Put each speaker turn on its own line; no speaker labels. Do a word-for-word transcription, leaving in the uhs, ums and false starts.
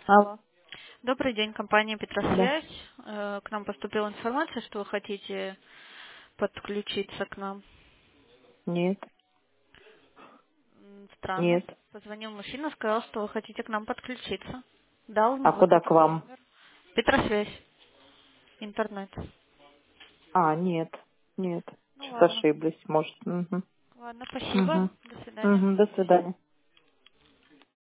Алло.
Добрый день, компания
Да.
Петросвязь. Э, К нам поступила информация, что вы хотите подключиться к нам.
Нет.
М, Странно.
Нет.
Позвонил мужчина, сказал, что вы хотите к нам подключиться. Дал
А
вот
куда к
этот
вам?
номер. Петросвязь. Интернет.
А, нет. Нет.
Ну
Что-то
ладно.
ошиблись, может. Угу.
Ладно, спасибо.
Угу.
До свидания.
Угу. До свидания.